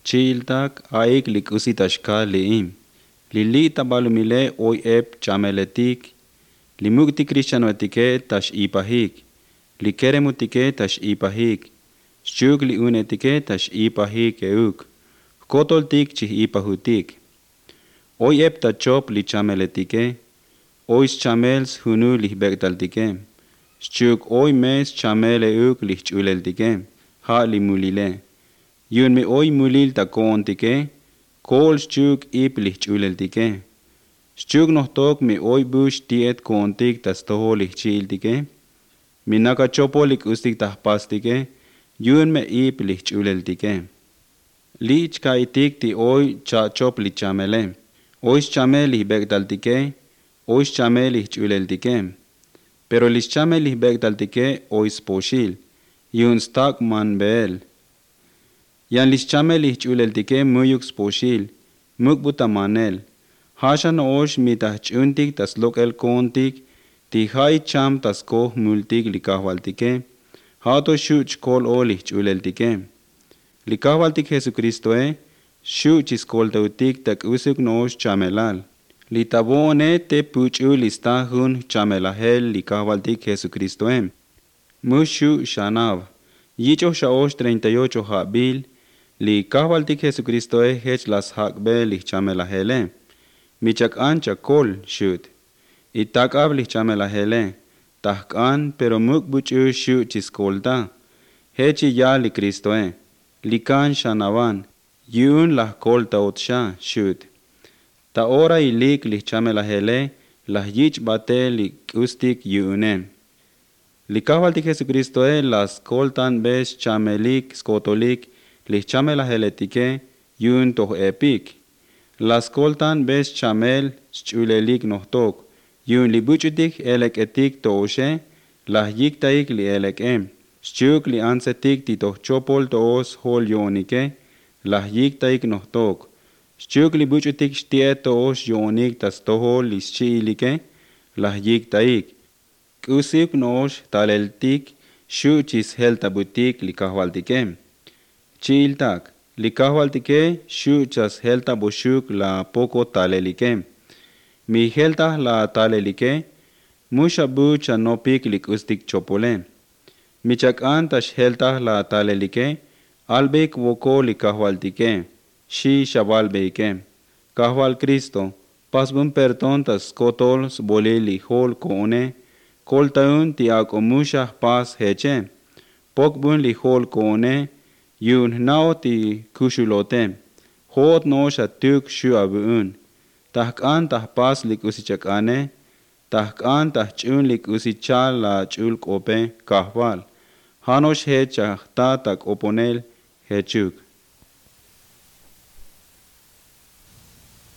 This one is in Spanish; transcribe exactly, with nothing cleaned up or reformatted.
Chiltak aik lik usitashka liim. Lili tabalumile oy ep chameletik. Limukti kristyanotike tash ipahik. Likeremutike tash ipahik. Shuk liunetike tash ipahik euk. Kotoltik chih ipahutik. Oy ep tachop li chameletike. Ois chamels hunu lihbektaltike. Shuk oy mes chamele euk lihchuleltike. Ha limulile. Yun me oy mulil takontike. Kol shuk ip lihchuleltike. Shuk nohtok me oy bush tiet kontik tas toho lihchiltike. Minaka chopolik ustik tahpastike. Yun me ip lihchuleltike. Lich kaitik ti oy cha chop lichamele. Ois chame lihbektaltike. Ois chame lihchuleltike. Pero lichame lihbektaltike ois poshil. Yun stak man beel. Yan lichame lihchuleltike muyuk sposhil. Muk butamanel. Hashan osh mitahchuntik tas lokel kontik. Ti hai cham tas koh multik likahwaltike. Hato shuch kol o lihchuleltike. Likahwaltik Jesucristoe. Shuch iskol tautik tak usuk noosh chamelal. Litabone te puchu listahun chamelahel likahwaltik Jesucristoe. Mushu shanav. Yicho shaosh treinta y ocho habil. Likahwaltik Jesucristoe hech las hakbe lichamelahele. Michak ancha kol shut. Itakab lichamelahele. Tahkan pero muk buchu shu chiskolta. Hechi ya li Cristoe. Likan shanavan. Yun lah kol taotsha shut. Ta ora ilik lichamelahele. Lah yich bate likustik yune. Likahwaltik Jesucristoe las koltan bes chamelik skotolik. Lichamelahele yun toh epik. Las koltan bes chamel chulelik nohtok. Yun libuchutik elek etik tooshe. Lah yiktaik li elek em. Shuk li ansetik titoh chopol toos hol yonike. Lah yiktaik nohtok. Shuk libuchutik shtiet toos yonik tas toho lischilike. Lah yiktaik. Kusik noosh taleltik. Shu chis heltabutik likahwaltike. Chiltak. Likahwaltike shu chas helta boshuk la poco talelike. Mi helta la talelike. Musha bucha no pik likustik chopole. Michak antash helta la talelike. Albek woko likahwaltike. Shi shabal beike. Kahwal Cristo. Pasbun pertontas kotol sbolili hol koone. Kol taun tiak omusha pas heche. Pokbun li hol koone. Yun nao ti kushulote. Hot no shatuk shu abuun. Tahkan tah pas lik usichakane. Tahkan tah chun lik usichal la chul kope kahwal. Hanosh hechah ta tak oponel hechuk.